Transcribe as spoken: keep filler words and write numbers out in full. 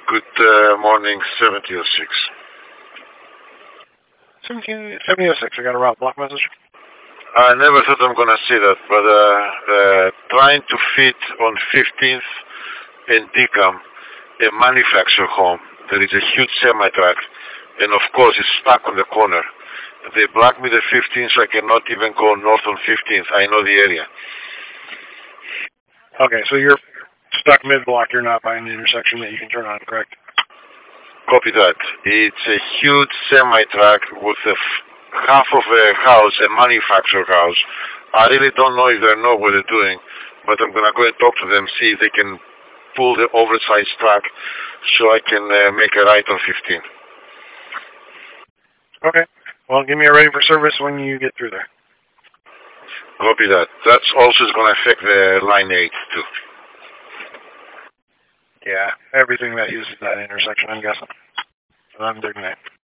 Good uh, morning, seventy oh six. seventy oh six, I got a route block message. I never thought I'm going to see that, but uh, uh, trying to fit on fifteenth and Deacom, a manufactured home. There is a huge semi-truck, and of course it's stuck on the corner. They blocked me the fifteenth, so I cannot even go north on fifteenth. I know the area. Okay, so you're stuck mid-block. You're not by an intersection that you can turn on, correct? Copy that. It's a huge semi-truck with a f- half of a house, a manufactured house. I really don't know if they know what they're doing, but I'm going to go and talk to them, see if they can pull the oversized truck so I can uh, make a right on fifteen. Okay. Well, give me a ready for service when you get through there. Copy that. That's also going to affect the line eight, too. Yeah, everything that uses that intersection, I'm guessing. I'm digging it.